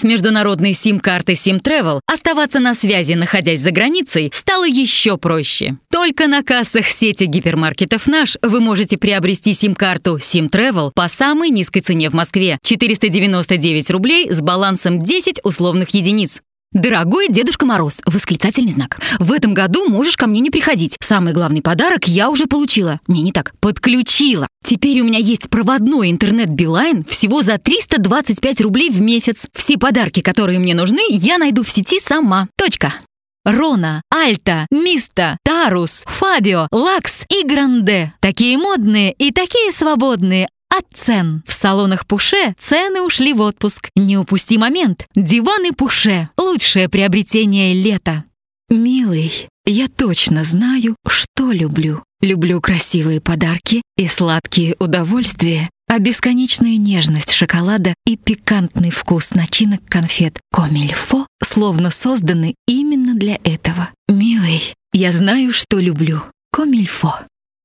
С международной сим-картой SimTravel оставаться на связи, находясь за границей, стало еще проще. Только на кассах сети гипермаркетов «Наш» вы можете приобрести сим-карту SimTravel по самой низкой цене в Москве – 499 рублей с балансом 10 условных единиц. Дорогой Дедушка Мороз! Восклицательный знак. В этом году можешь ко мне не приходить. Самый главный подарок я уже получила. Не так. Подключила. Теперь у меня есть проводной интернет Билайн всего за 325 рублей в месяц. Все подарки, которые мне нужны, я найду в сети сама. Точка. Рона, Альта, Миста, Тарус, Фабио, Лакс и Гранде. Такие модные и такие свободные от цен. В салонах Пуше цены ушли в отпуск. Не упусти момент. Диваны Пуше – лучшее приобретение лета. Милый, я точно знаю, что люблю. Люблю красивые подарки и сладкие удовольствия, а бесконечная нежность шоколада и пикантный вкус начинок конфет Комильфо словно созданы именно для этого. Милый, я знаю, что люблю. Комильфо.